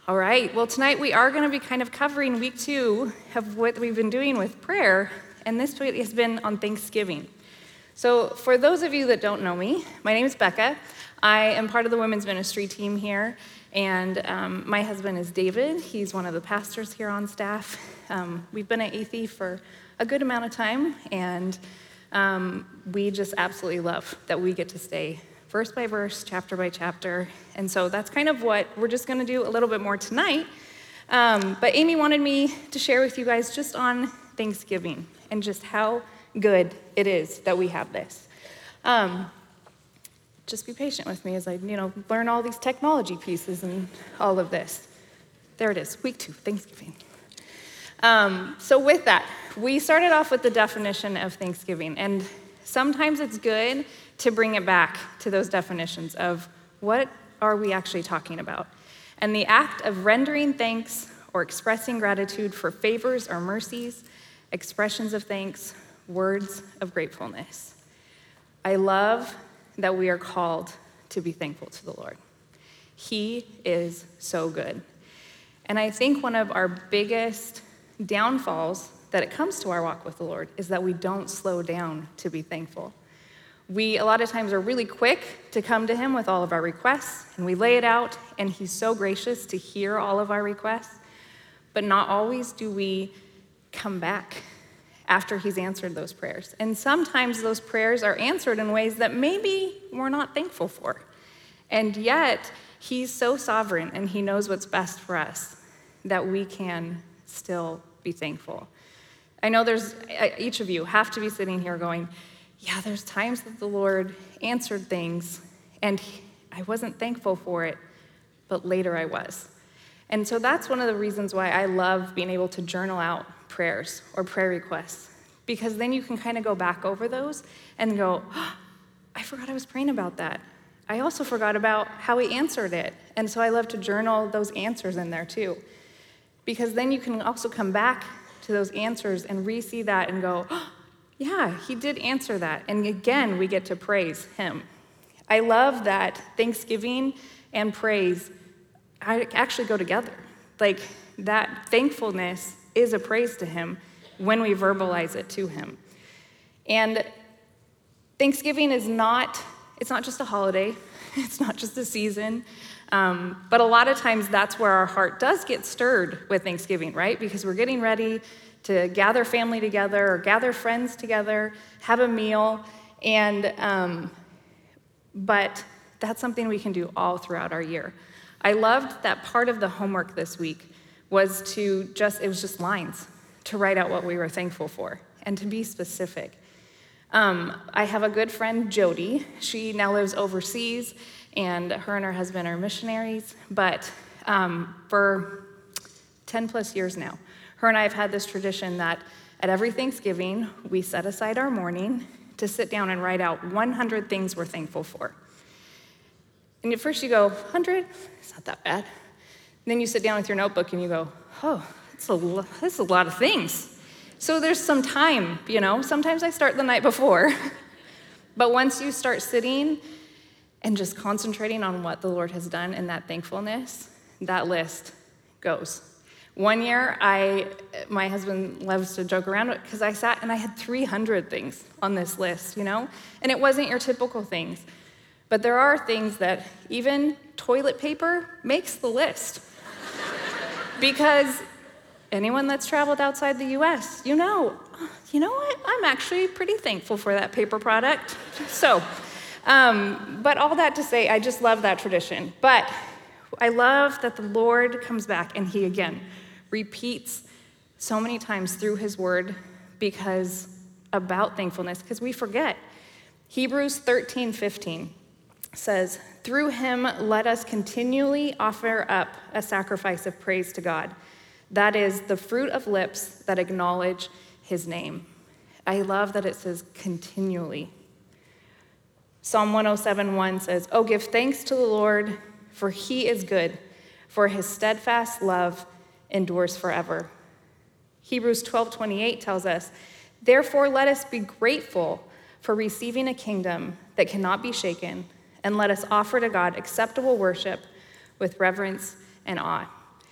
All right, well, tonight we are going to be kind of covering week 2 of what we've been doing with prayer, and this week has been on Thanksgiving. So for those of you that don't know me, my name is Becca. I am part of the women's ministry team here, and my husband is David. He's one of the pastors here on staff. We've been at Athey for a good amount of time, and we just absolutely love that we get to stay verse by verse, chapter by chapter. And so that's kind of what we're just going to do a little bit more tonight. But Amy wanted me to share with you guys just on Thanksgiving and just how good it is that we have this. Just be patient with me as I, learn all these technology pieces and all of this. There it is, week 2, Thanksgiving. So with that, we started off with the definition of Thanksgiving, and sometimes it's good to bring it back to those definitions of what are we actually talking about. And the act of rendering thanks or expressing gratitude for favors or mercies, expressions of thanks, words of gratefulness. I love that we are called to be thankful to the Lord. He is so good. And I think one of our biggest downfalls that it comes to our walk with the Lord is that we don't slow down to be thankful. We, a lot of times, are really quick to come to him with all of our requests, and we lay it out, and he's so gracious to hear all of our requests, but not always do we come back after he's answered those prayers. And sometimes those prayers are answered in ways that maybe we're not thankful for. And yet, he's so sovereign, and he knows what's best for us, that we can still be thankful. I know each of you have to be sitting here going, yeah, there's times that the Lord answered things, and I wasn't thankful for it, but later I was. And so that's one of the reasons why I love being able to journal out prayers or prayer requests, because then you can kind of go back over those and go, oh, I forgot I was praying about that. I also forgot about how he answered it. And so I love to journal those answers in there too, because then you can also come back to those answers and re-see that and go, oh, yeah, he did answer that. And again, we get to praise him. I love that Thanksgiving and praise actually go together. Like, that thankfulness is a praise to him when we verbalize it to him. And Thanksgiving it's not just a holiday. It's not just a season. But a lot of times that's where our heart does get stirred with Thanksgiving, right? Because we're getting ready to gather family together or gather friends together, have a meal, and but that's something we can do all throughout our year. I loved that part of the homework this week was it was just lines to write out what we were thankful for and to be specific. I have a good friend, Jody. She now lives overseas, and her husband are missionaries, but for 10 plus years now, her and I have had this tradition that at every Thanksgiving, we set aside our morning to sit down and write out 100 things we're thankful for. And at first you go, 100? It's not that bad. And then you sit down with your notebook and you go, oh, that's a lot of things. So there's some time, Sometimes I start the night before. But once you start sitting and just concentrating on what the Lord has done in that thankfulness, that list goes. One year, my husband loves to joke around because I sat and I had 300 things on this list, And it wasn't your typical things. But there are things that even toilet paper makes the list. Because anyone that's traveled outside the U.S., you know what? I'm actually pretty thankful for that paper product. So, but all that to say, I just love that tradition. But I love that the Lord comes back and he, again, repeats so many times through his word about thankfulness, because we forget. Hebrews 13:15 says, through him let us continually offer up a sacrifice of praise to God. That is the fruit of lips that acknowledge his name. I love that it says continually. Psalm 107:1 says, oh, give thanks to the Lord, for he is good, for his steadfast love endures forever. Hebrews 12:28 tells us, therefore let us be grateful for receiving a kingdom that cannot be shaken, and let us offer to God acceptable worship with reverence and awe.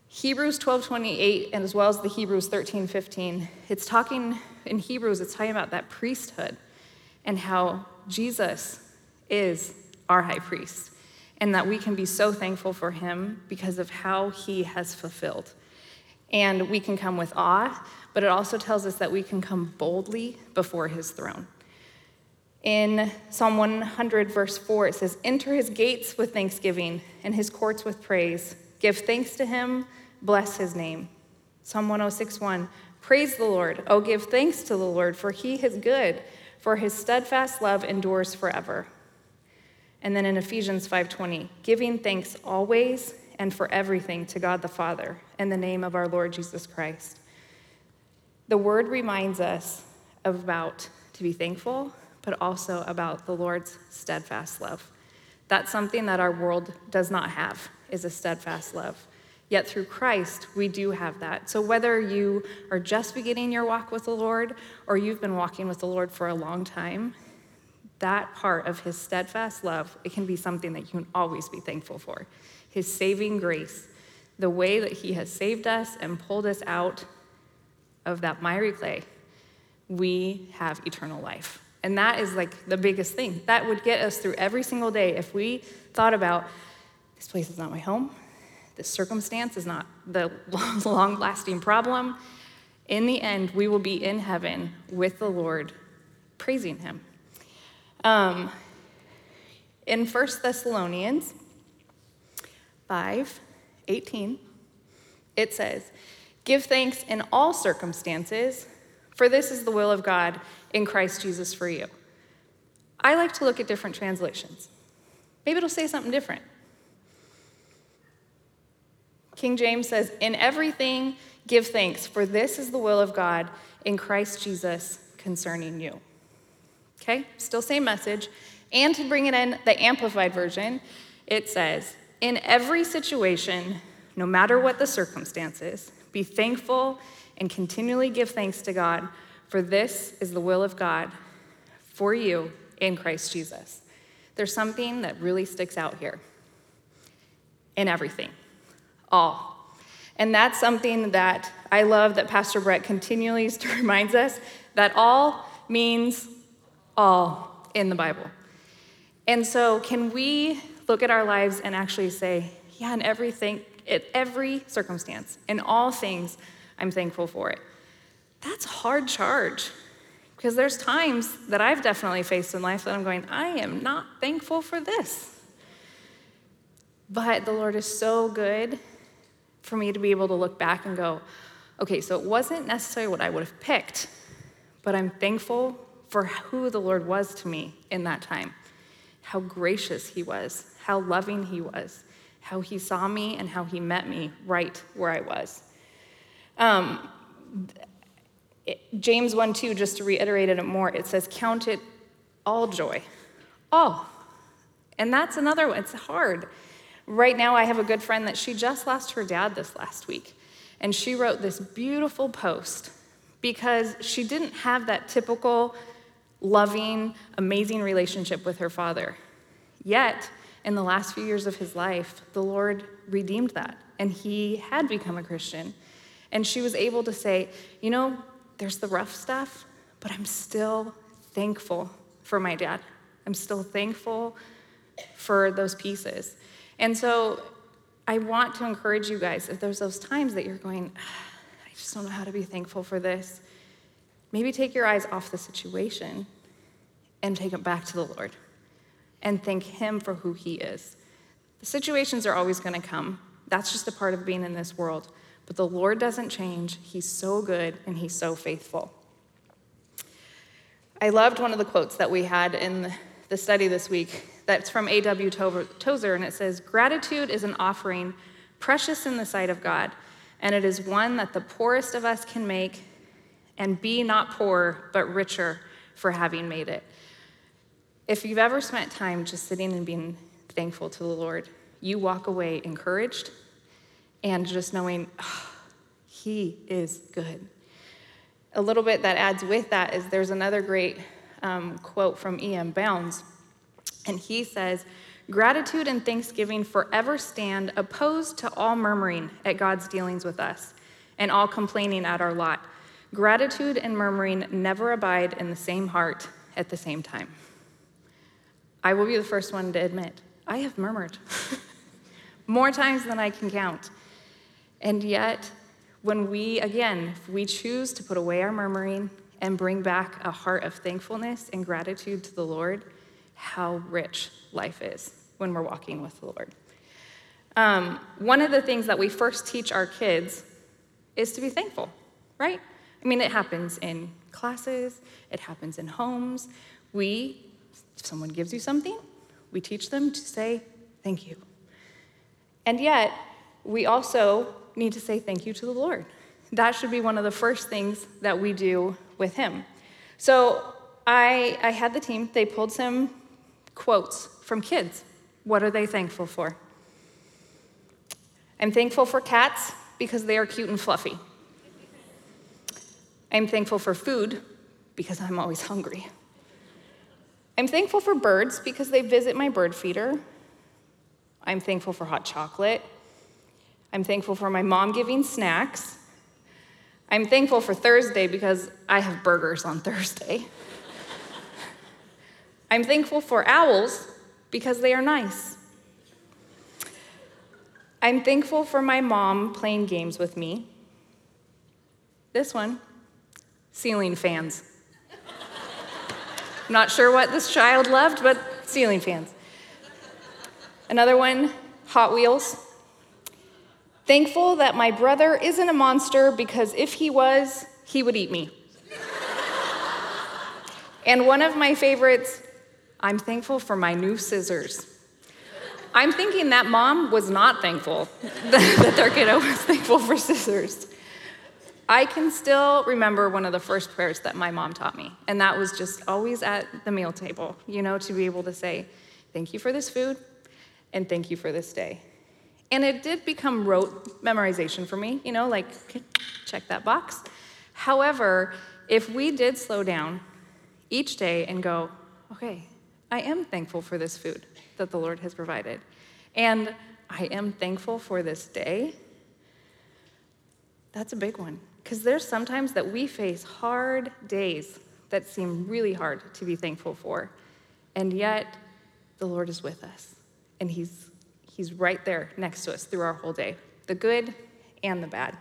Hebrews 12:28, and as well as the Hebrews 13:15, it's talking about that priesthood and how Jesus is our high priest, and that we can be so thankful for him because of how he has fulfilled. And we can come with awe, but it also tells us that we can come boldly before his throne. In Psalm 100, verse 4, it says, "Enter his gates with thanksgiving and his courts with praise. Give thanks to him, bless his name." Psalm 106:1, "Praise the Lord. Oh, give thanks to the Lord, for he is good, for his steadfast love endures forever." And then in Ephesians 5:20, "Giving thanks always and for everything to God the Father, in the name of our Lord Jesus Christ." The word reminds us about to be thankful, but also about the Lord's steadfast love. That's something that our world does not have, is a steadfast love. Yet through Christ, we do have that. So whether you are just beginning your walk with the Lord or you've been walking with the Lord for a long time, that part of his steadfast love, it can be something that you can always be thankful for. His saving grace, the way that he has saved us and pulled us out of that miry clay, we have eternal life. And that is like the biggest thing. That would get us through every single day if we thought about, this place is not my home, this circumstance is not the long-lasting problem. In the end, we will be in heaven with the Lord, praising him. In 1 Thessalonians 5:18, it says, "Give thanks in all circumstances, for this is the will of God in Christ Jesus for you." I like to look at different translations. Maybe it'll say something different. King James says, "In everything give thanks, for this is the will of God in Christ Jesus concerning you." Okay, still same message. And to bring it in the Amplified Version, it says, "In every situation, no matter what the circumstances, be thankful and continually give thanks to God, for this is the will of God for you in Christ Jesus." There's something that really sticks out here. In everything. All. And that's something that I love that Pastor Brett continually reminds us, that all means all in the Bible. And so can we look at our lives and actually say, yeah, in everything, in every circumstance, in all things, I'm thankful for it. That's a hard charge, because there's times that I've definitely faced in life that I'm going, I am not thankful for this. But the Lord is so good for me to be able to look back and go, okay, so it wasn't necessarily what I would have picked, but I'm thankful for who the Lord was to me in that time, how gracious he was, how loving he was, how he saw me and how he met me right where I was. James 1:2, just to reiterate it more, it says, "Count it all joy." All. And that's another one. It's hard. Right now, I have a good friend that she just lost her dad this last week. And she wrote this beautiful post because she didn't have that typical loving, amazing relationship with her father. Yet, in the last few years of his life, the Lord redeemed that. And he had become a Christian. And she was able to say, you know, there's the rough stuff, but I'm still thankful for my dad. I'm still thankful for those pieces. And so I want to encourage you guys, if there's those times that you're going, I just don't know how to be thankful for this, maybe take your eyes off the situation and take it back to the Lord and thank him for who he is. The situations are always going to come. That's just a part of being in this world. But the Lord doesn't change. He's so good and he's so faithful. I loved one of the quotes that we had in the study this week. That's from A.W. Tozer, and it says, "Gratitude is an offering precious in the sight of God, and it is one that the poorest of us can make and be not poor, but richer for having made it." If you've ever spent time just sitting and being thankful to the Lord, you walk away encouraged and just knowing, he is good. A little bit that adds with that is there's another great quote from E.M. Bounds, and he says, Gratitude and thanksgiving forever stand opposed to all murmuring at God's dealings with us and all complaining at our lot. Gratitude and murmuring never abide in the same heart at the same time. I will be the first one to admit, I have murmured more times than I can count. And yet, when we choose to put away our murmuring and bring back a heart of thankfulness and gratitude to the Lord, how rich life is when we're walking with the Lord. One of the things that we first teach our kids is to be thankful, right? I mean, it happens in classes, it happens in homes. If someone gives you something, we teach them to say thank you. And yet, we also need to say thank you to the Lord. That should be one of the first things that we do with him. So I had the team, they pulled some quotes from kids. What are they thankful for? I'm thankful for cats because they are cute and fluffy. I'm thankful for food because I'm always hungry. I'm thankful for birds because they visit my bird feeder. I'm thankful for hot chocolate. I'm thankful for my mom giving snacks. I'm thankful for Thursday because I have burgers on Thursday. I'm thankful for owls because they are nice. I'm thankful for my mom playing games with me. This one, ceiling fans. Not sure what this child loved, but ceiling fans. Another one, Hot Wheels. Thankful that my brother isn't a monster because if he was, he would eat me. And one of my favorites, I'm thankful for my new scissors. I'm thinking that mom was not thankful that their kiddo was thankful for scissors. I can still remember one of the first prayers that my mom taught me, and that was just always at the meal table, to be able to say, thank you for this food, and thank you for this day. And it did become rote memorization for me, like, okay, check that box. However, if we did slow down each day and go, okay, I am thankful for this food that the Lord has provided, and I am thankful for this day, that's a big one. Because there's sometimes that we face hard days that seem really hard to be thankful for, and yet the Lord is with us, and He's right there next to us through our whole day, the good and the bad.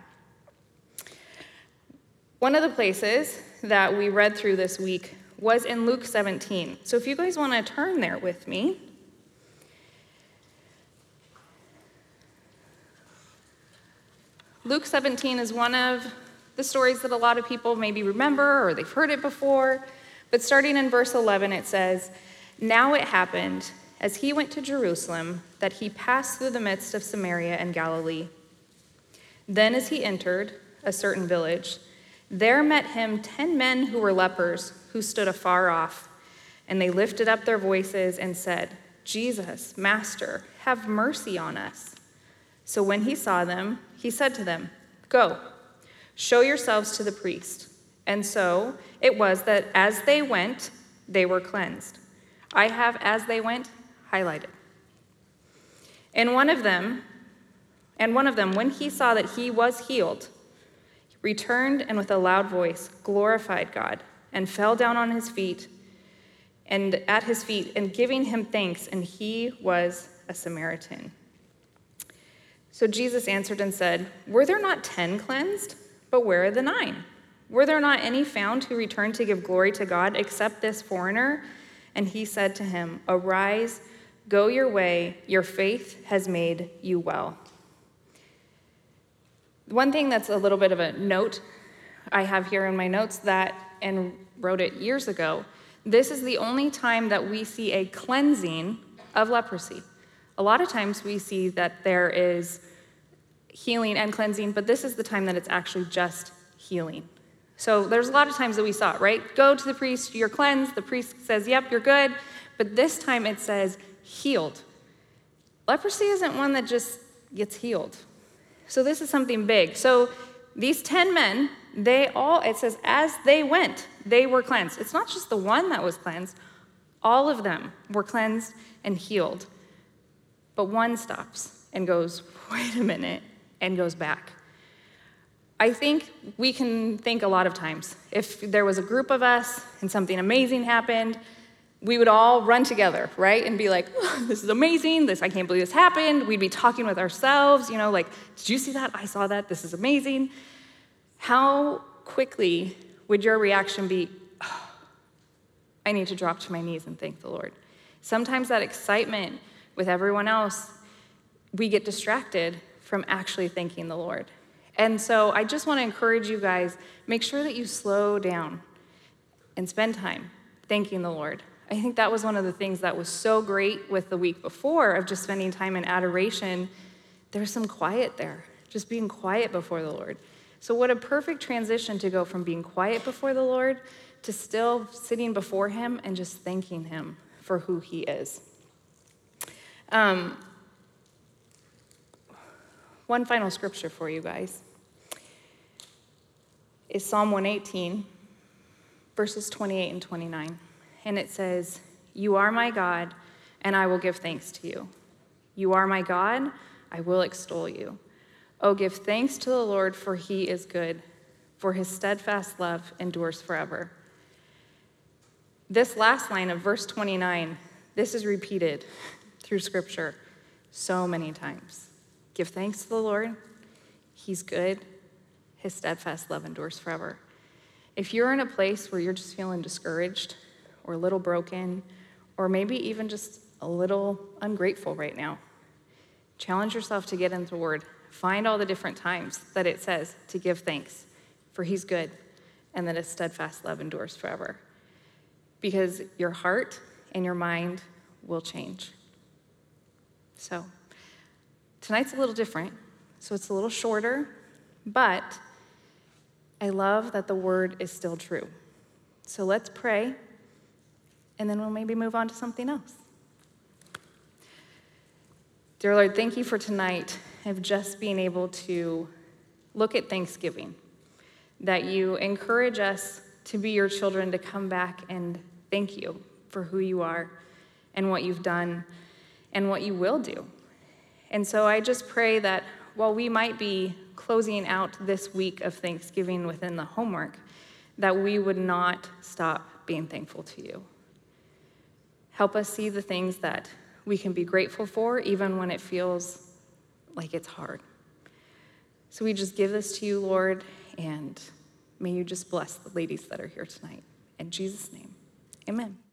One of the places that we read through this week was in Luke 17. So if you guys want to turn there with me. Luke 17 is one of the stories that a lot of people maybe remember or they've heard it before. But starting in verse 11, it says, "Now it happened, as he went to Jerusalem, that he passed through the midst of Samaria and Galilee. Then as he entered a certain village, there met him 10 men who were lepers, who stood afar off. And they lifted up their voices and said, 'Jesus, Master, have mercy on us.' So when he saw them, he said to them, 'Go, show yourselves to the priest.' And so it was that as they went, they were cleansed." I have "as they went" highlighted. And one of them, when he saw that he was healed, returned and with a loud voice glorified God and fell down on his feet and at his feet and giving him thanks, and he was a Samaritan. So Jesus answered and said, "Were there not 10 cleansed? But where are the 9? Were there not any found who returned to give glory to God except this foreigner?" And he said to him, "Arise, go your way, your faith has made you well." One thing that's a little bit of a note I have here in my notes and wrote it years ago, this is the only time that we see a cleansing of leprosy. A lot of times we see that there is healing and cleansing, but this is the time that it's actually just healing. So there's a lot of times that we saw it, right? Go to the priest, you're cleansed. The priest says, yep, you're good. But this time it says healed. Leprosy isn't one that just gets healed. So this is something big. So these 10 men, it says, as they went, they were cleansed. It's not just the one that was cleansed. All of them were cleansed and healed. but one stops and goes, wait a minute, and goes back. I think we can think a lot of times. If there was a group of us and something amazing happened, we would all run together, right? And be like, oh, this is amazing, I can't believe this happened. We'd be talking with ourselves, like, did you see that? I saw that, this is amazing. How quickly would your reaction be, oh, I need to drop to my knees and thank the Lord? Sometimes that excitement with everyone else, we get distracted from actually thanking the Lord. And so I just want to encourage you guys, make sure that you slow down and spend time thanking the Lord. I think that was one of the things that was so great with the week before of just spending time in adoration. There's some quiet there, just being quiet before the Lord. So what a perfect transition to go from being quiet before the Lord to still sitting before him and just thanking him for who he is. One final scripture for you guys is Psalm 118, verses 28 and 29. And it says, "You are my God, and I will give thanks to you. You are my God, I will extol you. Oh, give thanks to the Lord, for he is good, for his steadfast love endures forever." This last line of verse 29, this is repeated through Scripture so many times. Give thanks to the Lord, he's good, his steadfast love endures forever. If you're in a place where you're just feeling discouraged or a little broken, or maybe even just a little ungrateful right now, challenge yourself to get into the Word. Find all the different times that it says to give thanks, for he's good, and that his steadfast love endures forever. Because your heart and your mind will change. So, tonight's a little different, so it's a little shorter, but I love that the Word is still true. So let's pray, and then we'll maybe move on to something else. Dear Lord, thank you for tonight of just being able to look at Thanksgiving, that you encourage us to be your children, to come back and thank you for who you are and what you've done and what you will do. And so I just pray that while we might be closing out this week of Thanksgiving within the homework, that we would not stop being thankful to you. Help us see the things that we can be grateful for, even when it feels like it's hard. So we just give this to you, Lord, and may you just bless the ladies that are here tonight. In Jesus' name, amen.